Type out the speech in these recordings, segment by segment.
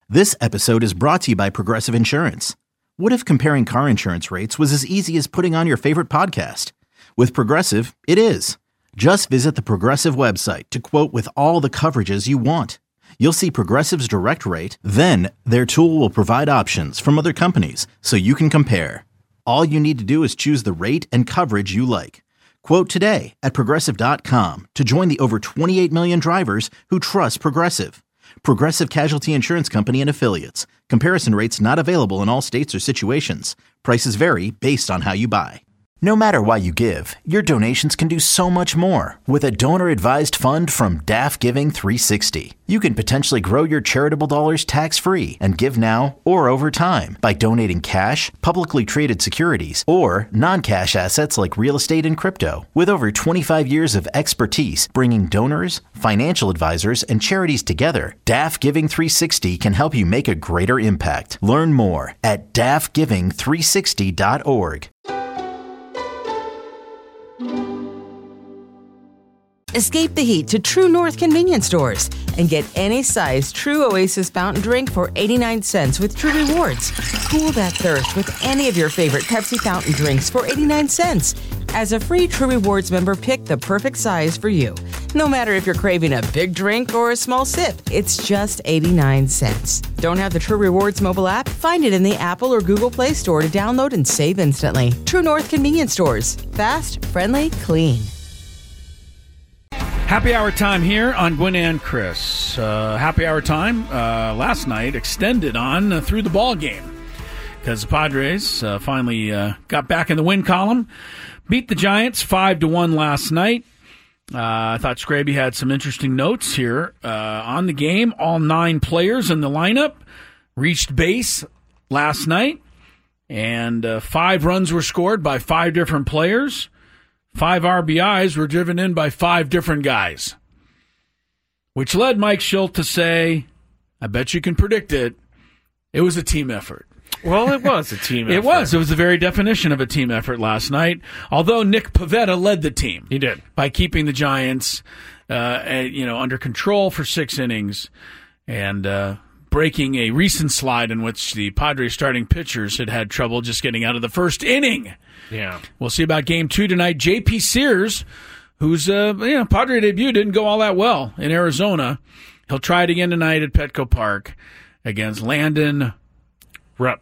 This episode is brought to you by Progressive Insurance. What if comparing car insurance rates was as easy as putting on your favorite podcast? With Progressive, it is. Just visit the Progressive website to quote with all the coverages you want. You'll see Progressive's direct rate, then their tool will provide options from other companies so you can compare. All you need to do is choose the rate and coverage you like. Quote today at Progressive.com to join the over 28 million drivers who trust Progressive. Progressive Casualty Insurance Company and Affiliates. Comparison rates not available in all states or situations. Prices vary based on how you buy. No matter why you give, your donations can do so much more with a donor-advised fund from DAF Giving 360. You can potentially grow your charitable dollars tax-free and give now or over time by donating cash, publicly traded securities, or non-cash assets like real estate and crypto. With over 25 years of expertise bringing donors, financial advisors, and charities together, DAF Giving 360 can help you make a greater impact. Learn more at dafgiving360.org. Escape the heat to True North convenience stores and get any size True Oasis fountain drink for 89 cents with True Rewards. Cool that thirst with any of your favorite Pepsi fountain drinks for 89 cents. As a free True Rewards member, pick the perfect size for you. No matter if you're craving a big drink or a small sip, it's just 89 cents. Don't have the True Rewards mobile app? Find it in the Apple or Google Play Store to download and save instantly. True North convenience stores. Fast, friendly, clean. Happy hour time here on Gwynn and Chris. Happy hour time last night extended on through the ball game because the Padres finally got back in the win column, beat the Giants 5-1 last night. I thought Scraby had some interesting notes here on the game. All 9 players in the lineup reached base last night, and 5 runs were scored by 5 different players. 5 RBIs were driven in by 5 different guys, which led Mike Shildt to say, I bet you can predict it, it was a team effort. Well, it was a team effort. It was the very definition of a team effort last night, although Nick Pivetta led the team. He did. By keeping the Giants under control for 6 innings and breaking a recent slide in which the Padres starting pitchers had trouble just getting out of the first inning. Yeah. We'll see about Game 2 tonight. J.P. Sears, whose Padre debut didn't go all that well in Arizona. He'll try it again tonight at Petco Park against Landon Rupp.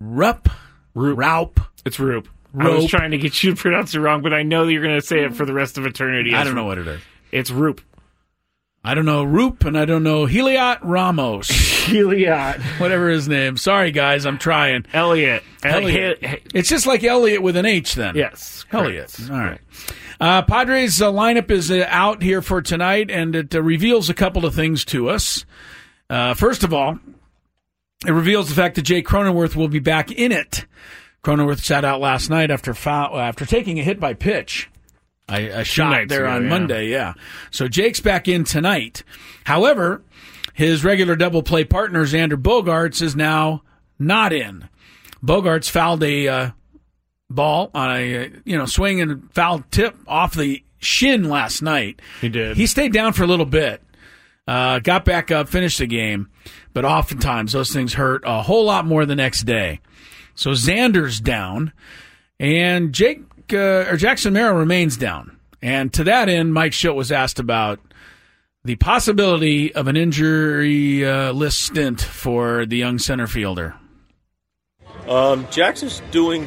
It's Roop. I was trying to get you to pronounce it wrong, but I know that you're going to say it for the rest of eternity. I don't know what it is. It's Roop. I don't know Roop, and I don't know Heliot Ramos. Heliot. Whatever his name. Sorry, guys, I'm trying. Elliot. It's just like Elliot with an H then. Yes. Elliot. All right. Padres lineup is out here for tonight, and it reveals a couple of things to us. First of all, it reveals the fact that Jake Cronenworth will be back in it. Cronenworth sat out last night after taking a hit by pitch. A shot there on Monday, yeah. So Jake's back in tonight. However, his regular double play partner, Xander Bogaerts, is now not in. Bogaerts fouled a ball on a swing and foul tip off the shin last night. He did. He stayed down for a little bit, got back up, finished the game, but oftentimes those things hurt a whole lot more the next day. So Xander's down, and Jackson Merrill remains down. And to that end, Mike Shildt was asked about the possibility of an injury list stint for the young center fielder. Jackson's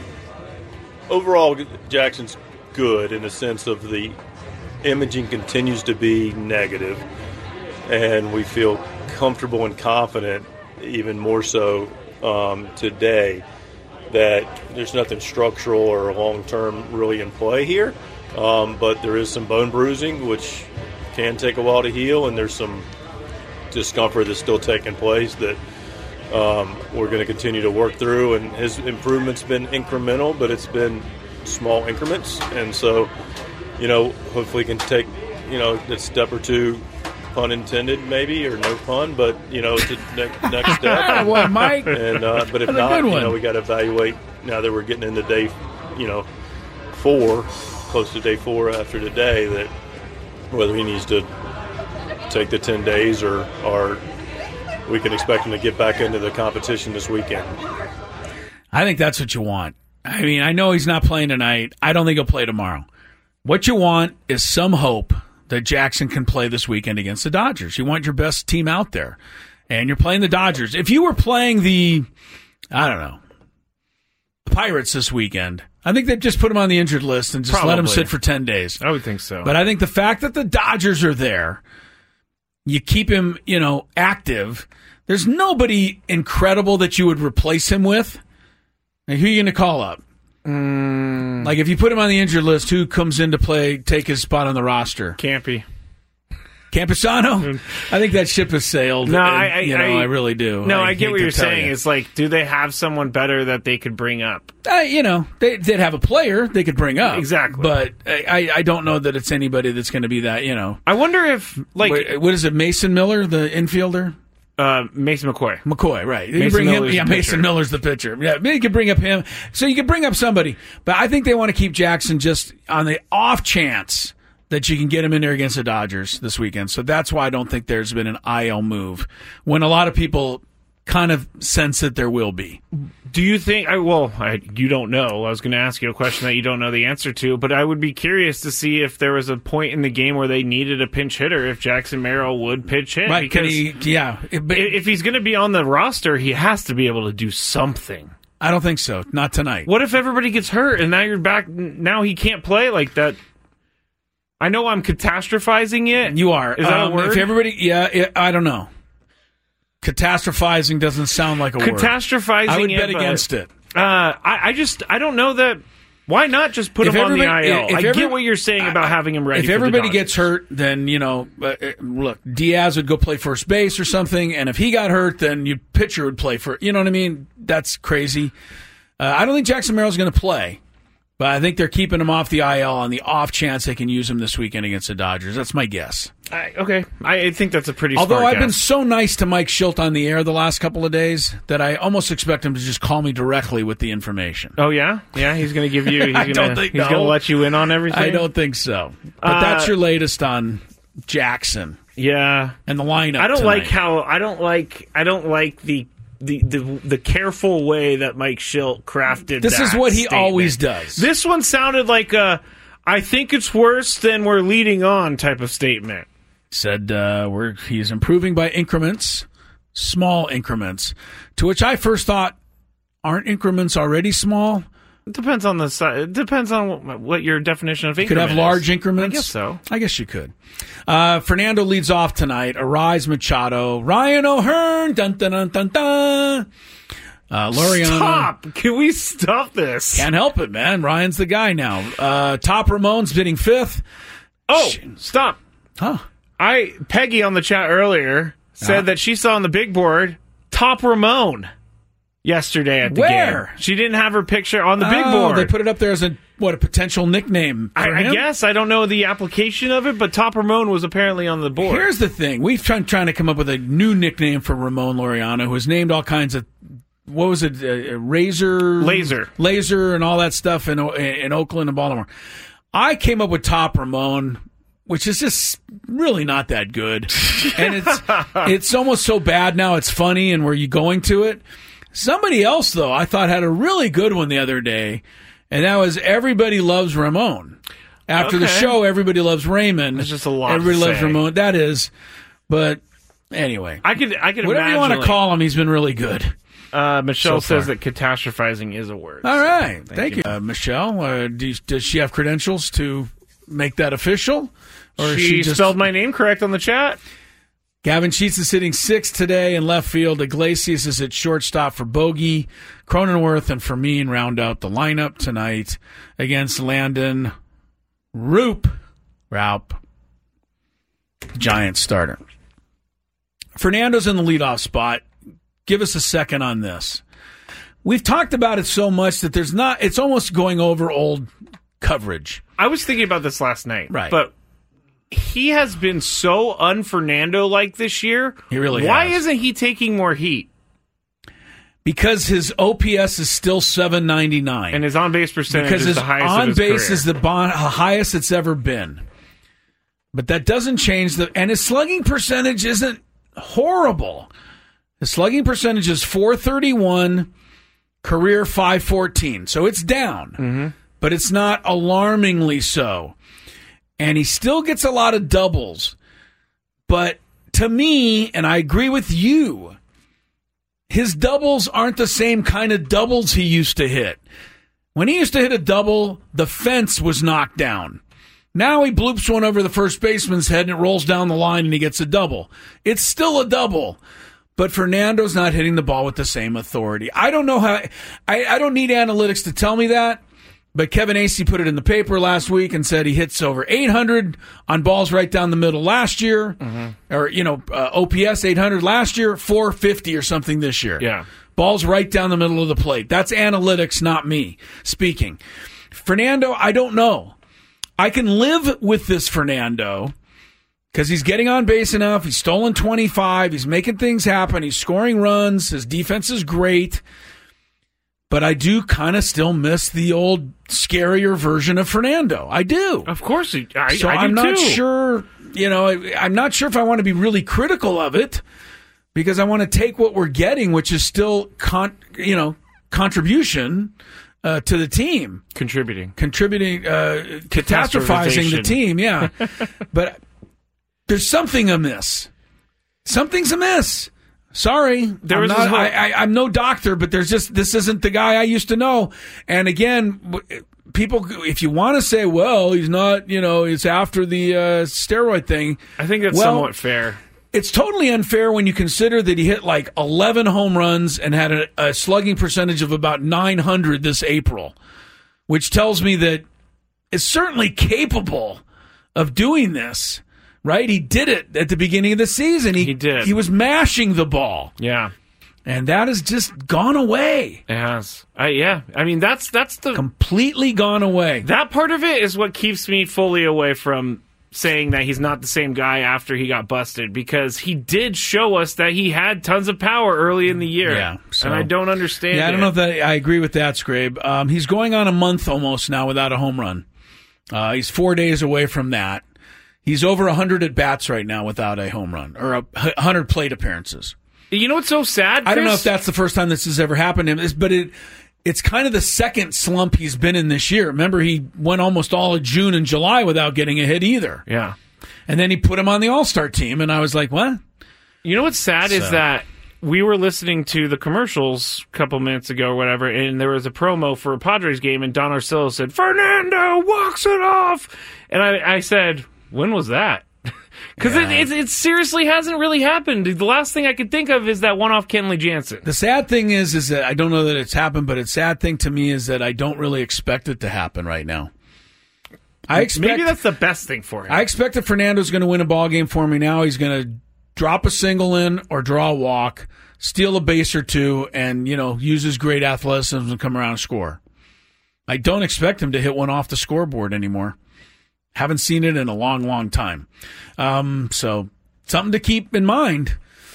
good in the sense of the imaging continues to be negative, and we feel comfortable and confident, even more so today, that there's nothing structural or long-term really in play here. But there is some bone bruising, which can take a while to heal, and there's some discomfort that's still taking place that we're going to continue to work through. And his improvement's been incremental, but it's been small increments. And so, hopefully can take, a step or two, pun intended maybe, or no pun, but, it's a next step. Well, Mike. And, but if not, we got to evaluate now that we're getting into day, 4, close to day 4 after today, that whether he needs to take the 10 days or we can expect them to get back into the competition this weekend. I think that's what you want. I mean, I know he's not playing tonight. I don't think he'll play tomorrow. What you want is some hope that Jackson can play this weekend against the Dodgers. You want your best team out there, and you're playing the Dodgers. If you were playing the Pirates this weekend, I think they'd just put him on the injured list and just let him sit for 10 days. I would think so. But I think the fact that the Dodgers are there, you keep him, active. There's nobody incredible that you would replace him with. Now, who are you going to call up? Like, if you put him on the injured list, who comes in to take his spot on the roster? Campusano? I think that ship has sailed. No, I really do. No, I get what you're saying. It's like, do they have someone better that they could bring up? They'd have a player they could bring up. Exactly. But I don't know that it's anybody that's going to be that, I wonder if, like... What is it, Mason Miller, the infielder? Mason McCoy. McCoy, right. You bring him. Yeah, Mason Miller's the pitcher. Yeah, maybe you could bring up him. So you could bring up somebody. But I think they want to keep Jackson just on the off chance that you can get him in there against the Dodgers this weekend. So that's why I don't think there's been an IL move, when a lot of people kind of sense that there will be. Do you think, you don't know. I was going to ask you a question that you don't know the answer to, but I would be curious to see if there was a point in the game where they needed a pinch hitter, if Jackson Merrill would pitch hit. Right, because if he's going to be on the roster, he has to be able to do something. I don't think so. Not tonight. What if everybody gets hurt and now you're back, now he can't play like that? I know I'm catastrophizing it. You are. Is that a word? If everybody, I don't know. Catastrophizing doesn't sound like a word. Catastrophizing. I would bet against it. I don't know that. Why not just put him on the IL? I get what you're saying about having him ready. If everybody gets hurt, then look, Diaz would go play first base or something, and if he got hurt, then your pitcher would play for. You know what I mean? That's crazy. I don't think Jackson Merrill's going to play. But I think they're keeping him off the IL on the off chance they can use him this weekend against the Dodgers. That's my guess. Okay. I think that's a pretty smart Although I've guess. been so nice to Mike Schilt on the air the last couple of days that I almost expect him to just call me directly with the information. Oh, yeah? Yeah, he's going to give you... He's going to let you in on everything? I don't think so. But that's your latest on Jackson. Yeah. And the lineup I don't tonight. like how... I don't like the careful way that Mike Schilt crafted this is what he statement. Always does. This one sounded like a I think it's worse than we're leading on type of statement. Said he's improving by increments, small increments, to which I first thought, aren't increments already small? It depends on the size. It depends on what your definition of increment is. Could have large increments? I guess so. I guess you could. Fernando leads off tonight. Arise Machado. Ryan O'Hearn. Dun, dun, dun, dun, dun. Laureano. Stop! Can we stop this? Can't help it, man. Ryan's the guy now. Top Ramon's hitting fifth. Oh, stop. Huh. Peggy on the chat earlier said that she saw on the big board Top Ramon yesterday at the game. She didn't have her picture on the big board. They put it up there as a potential nickname for him? I guess. I don't know the application of it, but Top Ramon was apparently on the board. Here's the thing. We've trying to come up with a new nickname for Ramon Laureano, who has named all kinds of, what was it, Laser, and all that stuff in Oakland and Baltimore. I came up with Top Ramon, which is just really not that good. And it's almost so bad now it's funny, and were you going to it? Somebody else, though, I thought had a really good one the other day, and that was Everybody Loves Ramon. After the show, Everybody Loves Raymond. There's just a lot Everybody to loves say. Ramon. That is, but anyway. I could whatever imagine, you want to call him, he's been really good. Michelle so says that catastrophizing is a word. All right. Thank you. Michelle, does she have credentials to make that official? Or she just spelled my name correct on the chat. Gavin Sheets is hitting sixth today in left field. Iglesias is at shortstop for Bogey. Cronenworth and Fermin round out the lineup tonight against Landon Raup, Giants starter. Fernando's in the leadoff spot. Give us a second on this. We've talked about it so much that it's almost going over old coverage. I was thinking about this last night. Right. But he has been so un-Fernando-like this year. He really Why has. isn't he taking more heat? Because his OPS is still 799. And his on-base percentage because is the highest of his on base career. is the highest it's ever been. But that doesn't change and his slugging percentage isn't horrible. His slugging percentage is .431, career .514. So it's down, but it's not alarmingly so. And he still gets a lot of doubles. But to me, and I agree with you, his doubles aren't the same kind of doubles he used to hit. When he used to hit a double, the fence was knocked down. Now he bloops one over the first baseman's head and it rolls down the line and he gets a double. It's still a double, but Fernando's not hitting the ball with the same authority. I don't know how. I don't need analytics to tell me that, but Kevin Acee put it in the paper last week and said he hits over 800 on balls right down the middle last year, or OPS 800 last year, 450 or something this year. Yeah. Balls right down the middle of the plate. That's analytics, not me speaking. Fernando, I don't know. I can live with this Fernando because he's getting on base enough. He's stolen 25. He's making things happen. He's scoring runs. His defense is great. But I do kind of still miss the old, scarier version of Fernando. I do. Of course. I'm not sure, I'm not sure if I want to be really critical of it because I want to take what we're getting, which is still, contribution to the team. Contributing, catastrophizing the team, yeah. But there's something amiss. Something's amiss. Sorry, I'm no doctor, but this isn't the guy I used to know. And again, people, if you want to say, well, he's not, it's after the steroid thing. I think that's somewhat fair. It's totally unfair when you consider that he hit like 11 home runs and had a slugging percentage of about 900 this April, which tells me that it's certainly capable of doing this, right? He did it at the beginning of the season. He did. He was mashing the ball. Yeah. And that has just gone away. It has. Yeah. I mean, that's the... completely gone away. That part of it is what keeps me fully away from saying that he's not the same guy after he got busted, because he did show us that he had tons of power early in the year. Yeah, and I don't understand I don't know if I agree with that, Scrabe. He's going on a month almost now without a home run. He's 4 days away from that. He's over 100 at-bats right now without a home run, or 100 plate appearances. You know what's so sad, Chris? I don't know if that's the first time this has ever happened to him, but it's kind of the second slump he's been in this year. Remember, he went almost all of June and July without getting a hit either. Yeah. And then he put him on the All-Star team, and I was like, what? You know what's sad is that we were listening to the commercials a couple minutes ago or whatever, and there was a promo for a Padres game, and Don Orsillo said, "Fernando walks it off." And I said, when was that? Because it seriously hasn't really happened. The last thing I could think of is that one off Kenley Jansen. The sad thing is that I don't know that it's happened, but the sad thing to me is that I don't really expect it to happen right now. Maybe that's the best thing for him. I expect that Fernando's going to win a ball game for me now. He's going to drop a single in or draw a walk, steal a base or two, and use his great athleticism to come around and score. I don't expect him to hit one off the scoreboard anymore. Haven't seen it in a long, long time. So something to keep in mind.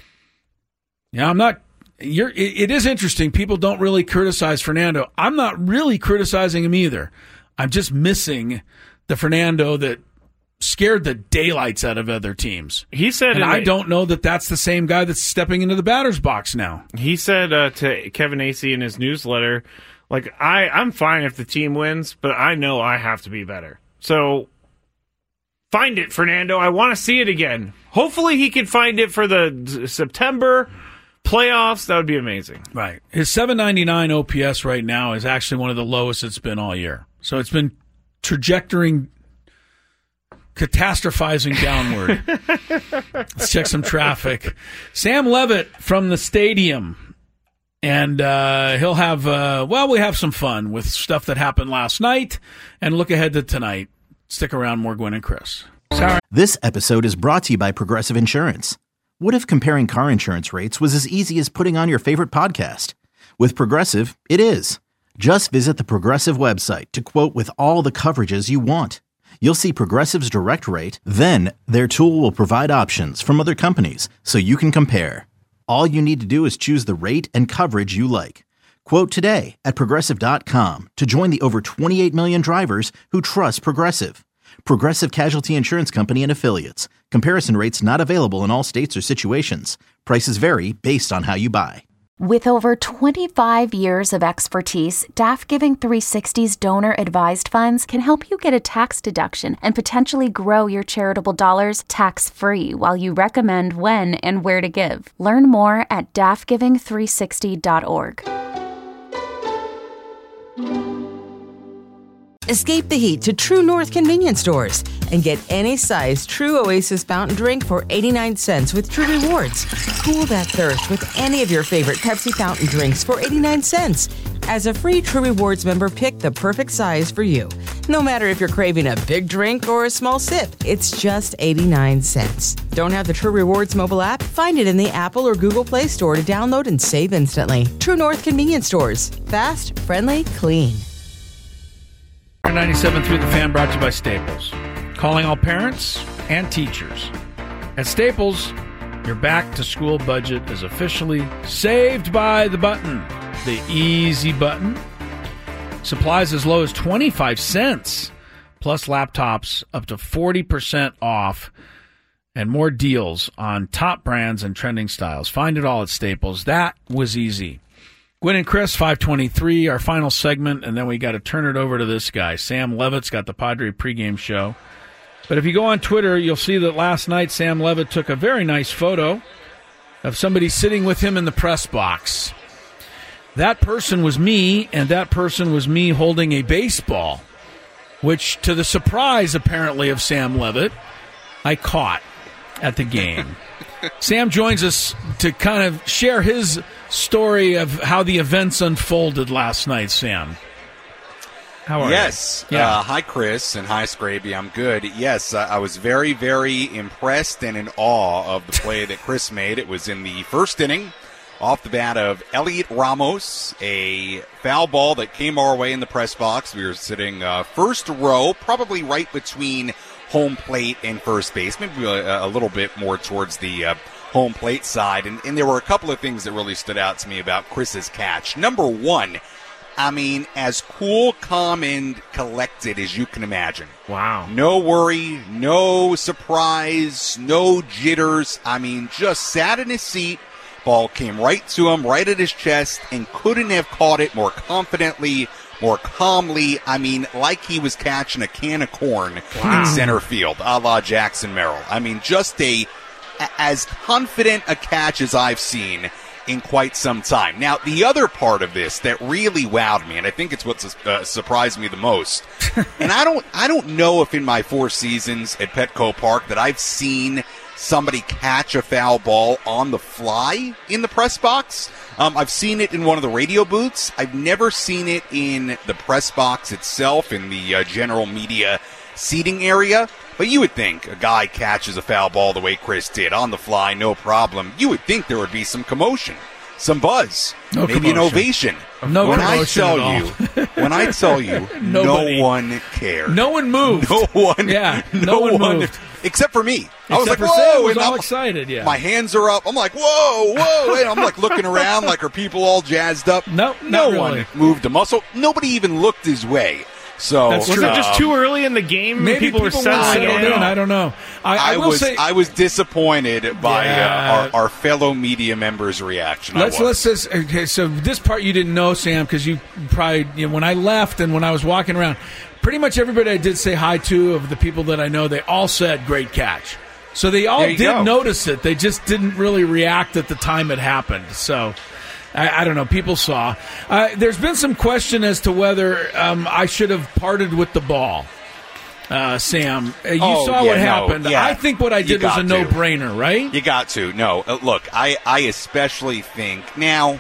It is interesting. People don't really criticize Fernando. I'm not really criticizing him either. I'm just missing the Fernando that scared the daylights out of other teams. He said, and I don't know that that's the same guy that's stepping into the batter's box now. He said to Kevin Acee in his newsletter, I'm fine if the team wins, but I know I have to be better. So find it, Fernando. I want to see it again. Hopefully he can find it for the September playoffs. That would be amazing. Right. His 799 OPS right now is actually one of the lowest it's been all year. So it's been catastrophizing downward. Let's check some traffic. Sam Levitt from the stadium. And he'll have, we have some fun with stuff that happened last night and look ahead to tonight. Stick around, more Gwynn and Chris. Sorry. This episode is brought to you by Progressive Insurance. What if comparing car insurance rates was as easy as putting on your favorite podcast? With Progressive, it is. Just visit the Progressive website to quote with all the coverages you want. You'll see Progressive's direct rate, then their tool will provide options from other companies so you can compare. All you need to do is choose the rate and coverage you like. Quote today at Progressive.com to join the over 28 million drivers who trust Progressive. Progressive Casualty Insurance Company and Affiliates. Comparison rates not available in all states or situations. Prices vary based on how you buy. With over 25 years of expertise, DAF Giving 360's donor-advised funds can help you get a tax deduction and potentially grow your charitable dollars tax-free while you recommend when and where to give. Learn more at dafgiving360.org. Escape the heat to True North convenience stores and get any size True Oasis fountain drink for 89 cents with True Rewards. Cool that thirst with any of your favorite Pepsi fountain drinks for 89 cents. As a free True Rewards member, pick the perfect size for you. No matter if you're craving a big drink or a small sip, it's just 89 cents. Don't have the True Rewards mobile app? Find it in the Apple or Google Play Store to download and save instantly. True North convenience stores. Fast, friendly, clean. 97 through the Fan, brought to you by Staples. Calling all parents and teachers. At Staples, your back-to-school budget is officially saved by the button, the easy button. Supplies as low as 25 cents, plus laptops up to 40% off, and more deals on top brands and trending styles. Find it all at Staples. That was easy. Gwynn and Chris, 523, our final segment, and then we got to turn it over to this guy. Sam Levitt's got the Padre pregame show. But if you go on Twitter, you'll see that last night Sam Levitt took a very nice photo of somebody sitting with him in the press box. That person was me, and that person was me holding a baseball, which, to the surprise, apparently, of Sam Levitt, I caught at the game. Sam joins us to kind of share his story of how the events unfolded last night. Sam, how are you? Yes. Yeah. Hi, Chris, and hi, Scraby. I'm good. Yes, I was very, very impressed and in awe of the play that Chris made. It was in the first inning, off the bat of Elliot Ramos, a foul ball that came our way in the press box. We were sitting first row, probably right between home plate and first base, maybe a little bit more towards the home plate side. And there were a couple of things that really stood out to me about Chris's catch. Number one, I mean, as cool, calm, and collected as you can imagine. Wow. No worry, no surprise, no jitters. I mean, just sat in his seat. Ball came right to him, right at his chest, and couldn't have caught it more confidently, more calmly. I mean, like he was catching a can of corn in center field, a la Jackson Merrill. I mean, just as confident a catch as I've seen in quite some time. Now, the other part of this that really wowed me, and I think it's what surprised me the most, and I don't know if in my 4 seasons at Petco Park that I've seen somebody catch a foul ball on the fly in the press box. I've seen it in one of the radio booths. I've never seen it in the press box itself, in the general media seating area. But you would think a guy catches a foul ball the way Chris did, on the fly, no problem. You would think there would be some commotion, some buzz, maybe an ovation. No when commotion I tell at you, when I tell you, no one cared. No one moved. No one. Yeah, no one moved. Except for me. I was like, for whoa. Sam was and all I'm excited, yeah. My hands are up. I'm like, whoa. And I'm like looking around like, are people all jazzed up? No one really. moved a muscle. Nobody even looked his way. So That's Was true. it just too early in the game? Maybe people were settling settled in. I don't know. I will say I was disappointed by our fellow media members' reaction. Let's just okay. So this part you didn't know, Sam, because you probably when I left and when I was walking around, pretty much everybody I did say hi to of the people that I know, they all said great catch. So they all did notice it. They just didn't really react at the time it happened. So. I don't know. People saw. There's been some question as to whether I should have parted with the ball. Sam, you saw what happened. Yeah. I think what I did was a no-brainer, right? You got to. No. Look, I especially think now.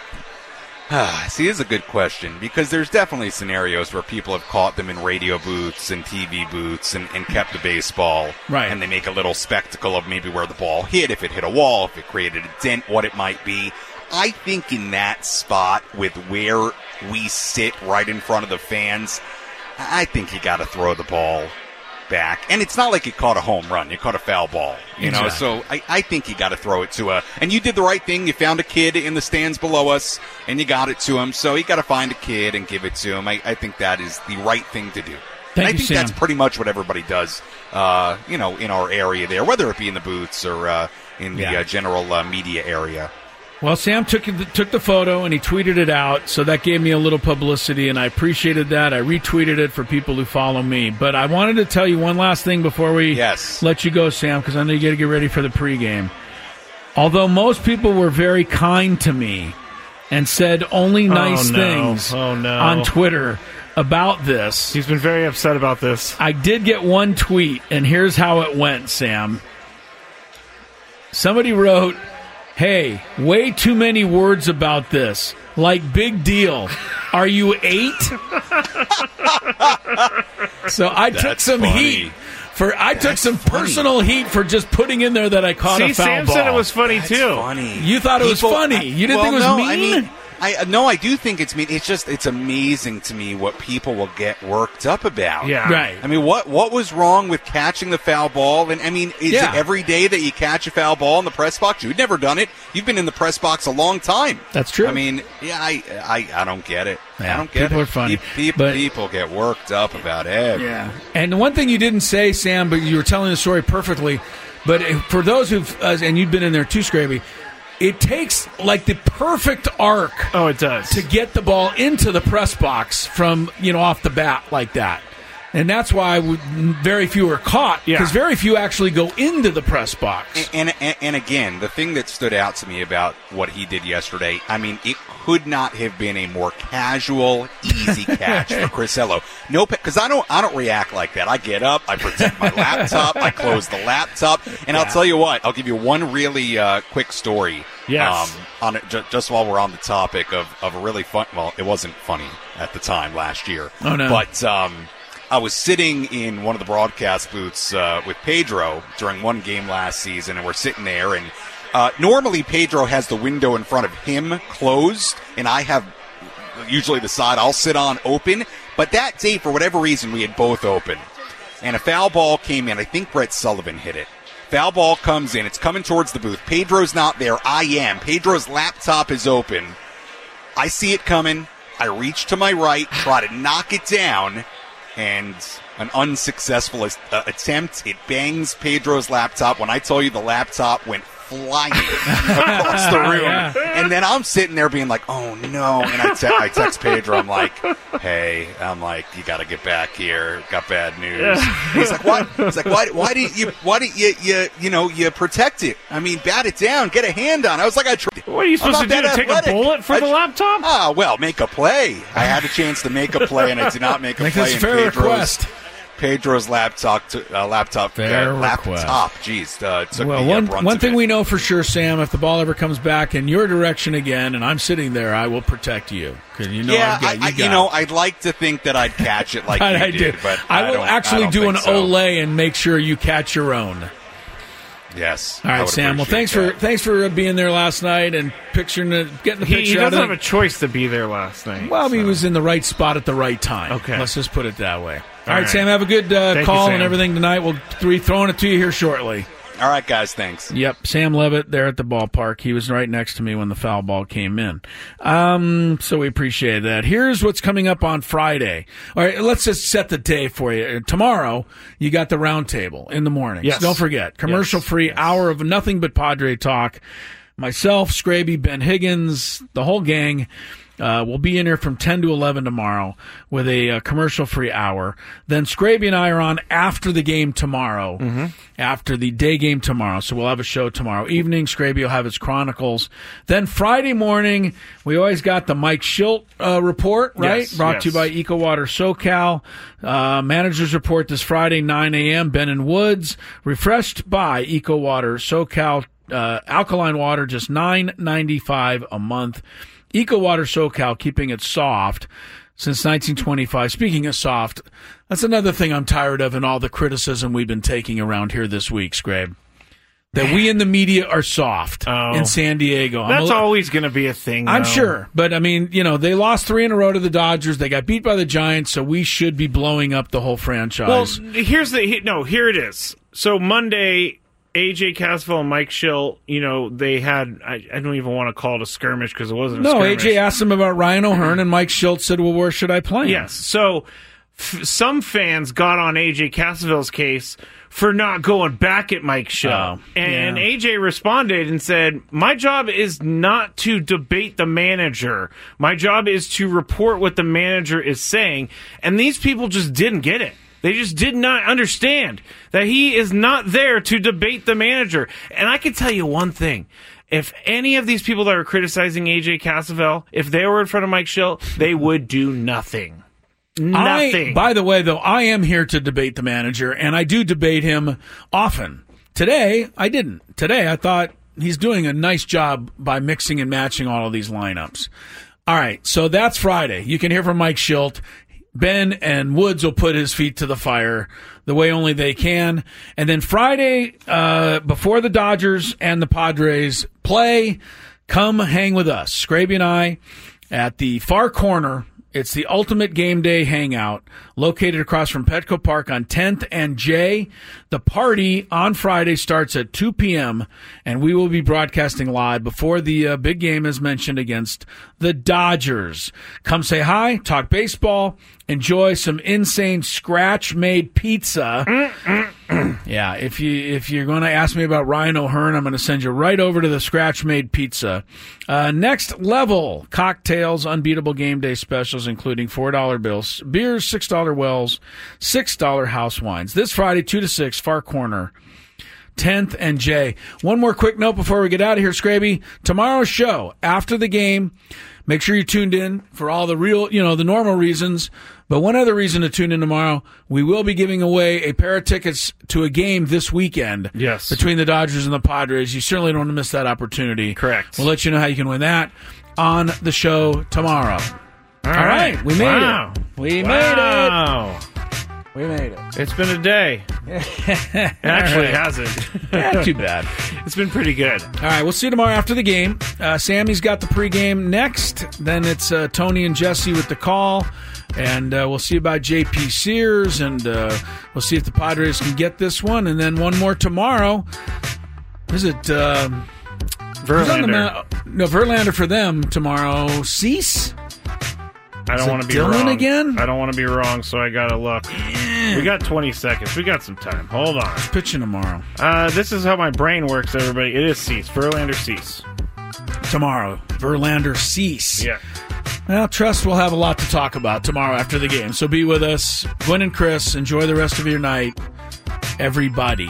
See, this is a good question because there's definitely scenarios where people have caught them in radio booths and TV booths and kept the baseball. Right. And they make a little spectacle of maybe where the ball hit, if it hit a wall, if it created a dent, what it might be. I think in that spot with where we sit right in front of the fans, I think you got to throw the ball back. And it's not like you caught a home run. You caught a foul ball. You know, so I think you got to throw it to and you did the right thing. You found a kid in the stands below us, and you got it to him. So you got to find a kid and give it to him. I think that is the right thing to do. And I you, think Sam. that's pretty much what everybody does, in our area there, whether it be in the booths or in the general media area. Well, Sam took the photo and he tweeted it out, so that gave me a little publicity, and I appreciated that. I retweeted it for people who follow me. But I wanted to tell you one last thing before we let you go, Sam, because I know you got to get ready for the pregame. Although most people were very kind to me and said only nice things on Twitter about this. He's been very upset about this. I did get one tweet, and here's how it went, Sam. Somebody wrote, "Hey, way too many words about this. Like, big deal. Are you 8?" So I took some heat. Took some personal heat for just putting in there that I caught a foul Sam ball. said it was funny, too. Funny. You thought it was funny. You didn't think it was mean? I do think it's mean. It's amazing to me what people will get worked up about. Yeah. Right. I mean, what was wrong with catching the foul ball? And I mean, is it every day that you catch a foul ball in the press box? You've never done it. You've been in the press box a long time. That's true. I mean, I don't get it. Yeah, I don't get it. people are funny. People get worked up about everything. Yeah. And the one thing you didn't say, Sam, but you were telling the story perfectly, but for those who've, and you've been in there too, Scraby, it takes like the perfect arc. Oh, it does. To get the ball into the press box from, off the bat like that. And that's why very few are caught, because very few actually go into the press box. And again, the thing that stood out to me about what he did yesterday, I mean, it could not have been a more casual, easy catch for Chris Ello. No, because I don't react like that. I get up, I protect my laptop, I close the laptop, and I'll tell you what, I'll give you one really quick story. Yes. Just while we're on the topic of a really fun. Well, it wasn't funny at the time last year. Oh no. But I was sitting in one of the broadcast booths with Pedro during one game last season, and we're sitting there, and normally Pedro has the window in front of him closed, and I have usually the side I'll sit on open, but that day, for whatever reason, we had both open, and a foul ball came in. I think Brett Sullivan hit it. Foul ball comes in. It's coming towards the booth. Pedro's not there. I am. Pedro's laptop is open. I see it coming. I reach to my right, try to knock it down, and an unsuccessful attempt. It bangs Pedro's laptop. When I tell you the laptop went flying across the room. And then I'm sitting there being like, oh, no. And I text Pedro. I'm like, hey, you got to get back here. Got bad news. He's like, what? He's like, why didn't you protect it? I mean, bat it down. Get a hand on it. I was like, what are you supposed to do? Take a bullet for the laptop? Well, make a play. I had a chance to make a play, and I did not make a play. That's a fair request. Pedro's laptop. Fair request. Jeez, took well, one thing we know for sure, Sam, if the ball ever comes back in your direction again, and I'm sitting there, I will protect you. I'd like to think that I'd catch it like you did, but I will actually do an Olay and make sure you catch your own. Yes. All right, Sam. Well, thanks for being there last night and getting the picture. He doesn't have a choice to be there last night. Well, he was in the right spot at the right time. Okay. Let's just put it that way. All right, Sam. Have a good call and everything tonight. We'll be throwing it to you here shortly. All right, guys. Thanks. Yep. Sam Levitt there at the ballpark. He was right next to me when the foul ball came in. So we appreciate that. Here's what's coming up on Friday. All right, let's just set the day for you. Tomorrow, you got the roundtable in the morning. Yes. Don't forget, commercial-free hour of nothing but Padre talk. Myself, Scraby, Ben Higgins, the whole gang. We'll be in here from 10 to 11 tomorrow with a commercial-free hour. Then Scraby and I are on after the game tomorrow, after the day game tomorrow. So we'll have a show tomorrow evening. Scraby will have his Chronicles. Then Friday morning, we always got the Mike Schilt report, right? Yes, Brought to you by EcoWater SoCal. Manager's report this Friday, 9 a.m. Ben and Woods. Refreshed by EcoWater SoCal. Alkaline water, just $9.95 a month. EcoWater SoCal, keeping it soft since 1925. Speaking of soft, that's another thing I'm tired of in all the criticism we've been taking around here this week, Scrabe. That we in the media are soft in San Diego. That's always going to be a thing, though. I'm sure. But, I mean, they lost 3 in a row to the Dodgers. They got beat by the Giants, so we should be blowing up the whole franchise. Well, here it is. So Monday, AJ Casville and Mike Schilt, they had, I don't even want to call it a skirmish because it wasn't a skirmish. No, AJ asked him about Ryan O'Hearn, and Mike Schilt said, well, where should I play him? Yes. So some fans got on AJ Cassavell's case for not going back at Mike's show. And AJ responded and said, my job is not to debate the manager. My job is to report what the manager is saying. And these people just didn't get it. They just did not understand that he is not there to debate the manager. And I can tell you one thing. If any of these people that are criticizing AJ Cassavell, if they were in front of Mike Schilt, they would do nothing. Nothing. By the way, though, I am here to debate the manager, and I do debate him often. Today, I didn't. Today, I thought he's doing a nice job by mixing and matching all of these lineups. All right, so that's Friday. You can hear from Mike Schilt. Ben and Woods will put his feet to the fire the way only they can. And then Friday, before the Dodgers and the Padres play, come hang with us, Scraby and I, at the far corner. It's the ultimate game day hangout located across from Petco Park on 10th and J. The party on Friday starts at 2 p.m., and we will be broadcasting live before the big game, as mentioned, against the Dodgers. Come say hi, talk baseball, enjoy some insane scratch-made pizza. Yeah, if you're going to ask me about Ryan O'Hearn, I'm going to send you right over to the scratch-made pizza. Next level cocktails, unbeatable game day specials, including $4 bills, beers, $6 wells, $6 house wines. This Friday, 2 to 6, far corner, 10th and J. One more quick note before we get out of here, Scraby. Tomorrow's show, after the game, make sure you tuned in for all the real, the normal reasons. But one other reason to tune in tomorrow, we will be giving away a pair of tickets to a game this weekend. Yes. Between the Dodgers and the Padres. You certainly don't want to miss that opportunity. Correct. We'll let you know how you can win that on the show tomorrow. All right. We made it. We made it. We made it. It's been a day. Actually, it hasn't. Not too bad. It's been pretty good. All right, we'll see you tomorrow after the game. Sammy's got the pregame next. Then it's Tony and Jesse with the call. And we'll see about J.P. Sears. And we'll see if the Padres can get this one. And then one more tomorrow. Is it Verlander? No, Verlander for them tomorrow. Cease? I don't want to be Dylan wrong. Again? I don't want to be wrong, so I got to look. Yeah. We got 20 seconds. We got some time. Hold on. Who's pitching tomorrow? This is how my brain works, everybody. It is Cease. Verlander Cease. Tomorrow. Verlander Cease. Yeah. Well, trust we'll have a lot to talk about tomorrow after the game. So be with us. Gwen and Chris, enjoy the rest of your night. Everybody.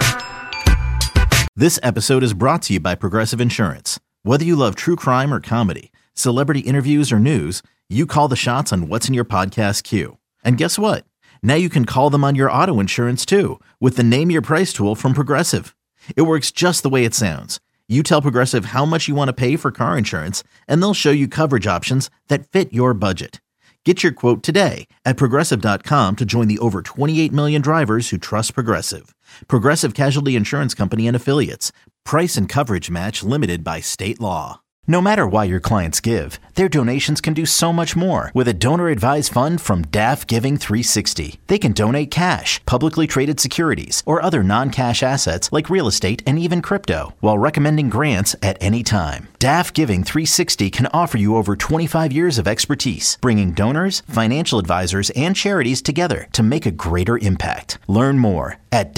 This episode is brought to you by Progressive Insurance. Whether you love true crime or comedy, celebrity interviews or news, you call the shots on what's in your podcast queue. And guess what? Now you can call them on your auto insurance too with the Name Your Price tool from Progressive. It works just the way it sounds. You tell Progressive how much you want to pay for car insurance, and they'll show you coverage options that fit your budget. Get your quote today at Progressive.com to join the over 28 million drivers who trust Progressive. Progressive Casualty Insurance Company and Affiliates. Price and coverage match limited by state law. No matter why your clients give, their donations can do so much more with a donor-advised fund from DAF Giving 360. They can donate cash, publicly traded securities, or other non-cash assets like real estate and even crypto, while recommending grants at any time. DAF Giving 360 can offer you over 25 years of expertise, bringing donors, financial advisors, and charities together to make a greater impact. Learn more at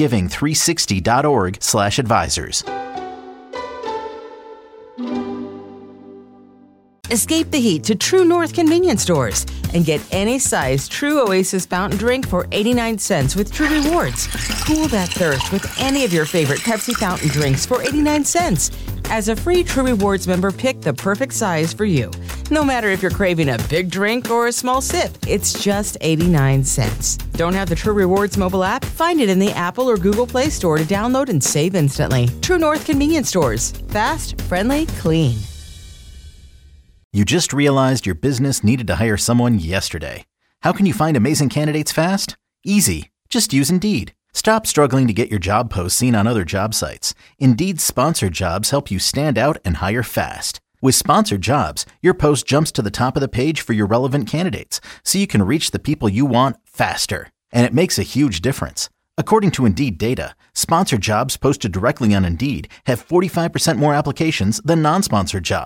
dafgiving360.org/advisors. Escape the heat to True North convenience stores and get any size True Oasis fountain drink for 89 cents with True Rewards. Cool that thirst with any of your favorite Pepsi fountain drinks for 89 cents. As a free True Rewards member, pick the perfect size for you. No matter if you're craving a big drink or a small sip, it's just 89 cents. Don't have the True Rewards mobile app? Find it in the Apple or Google Play Store to download and save instantly. True North convenience stores. Fast, friendly, clean. You just realized your business needed to hire someone yesterday. How can you find amazing candidates fast? Easy. Just use Indeed. Stop struggling to get your job posts seen on other job sites. Indeed's sponsored jobs help you stand out and hire fast. With sponsored jobs, your post jumps to the top of the page for your relevant candidates, so you can reach the people you want faster. And it makes a huge difference. According to Indeed data, sponsored jobs posted directly on Indeed have 45% more applications than non-sponsored jobs.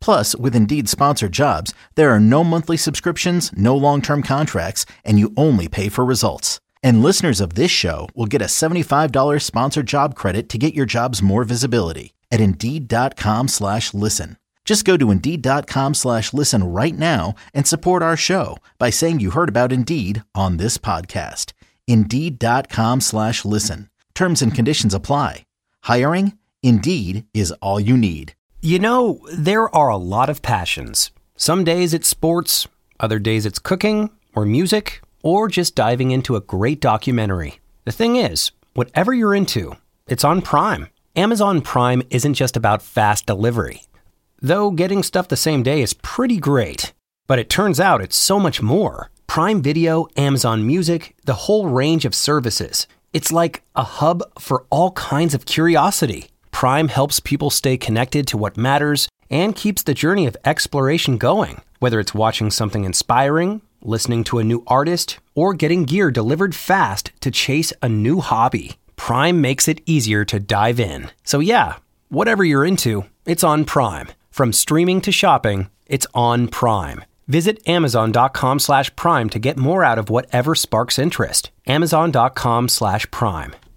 Plus, with Indeed Sponsored Jobs, there are no monthly subscriptions, no long-term contracts, and you only pay for results. And listeners of this show will get a $75 sponsored job credit to get your jobs more visibility at Indeed.com/listen. Just go to Indeed.com/listen right now and support our show by saying you heard about Indeed on this podcast. Indeed.com/listen. Terms and conditions apply. Hiring? Indeed is all you need. You know, there are a lot of passions. Some days it's sports, other days it's cooking or music, or just diving into a great documentary. The thing is, whatever you're into, it's on Prime. Amazon Prime isn't just about fast delivery. Though getting stuff the same day is pretty great. But it turns out it's so much more. Prime Video, Amazon Music, the whole range of services. It's like a hub for all kinds of curiosity. Prime helps people stay connected to what matters and keeps the journey of exploration going. Whether it's watching something inspiring, listening to a new artist, or getting gear delivered fast to chase a new hobby, Prime makes it easier to dive in. So yeah, whatever you're into, it's on Prime. From streaming to shopping, it's on Prime. Visit Amazon.com/Prime to get more out of whatever sparks interest. Amazon.com/Prime.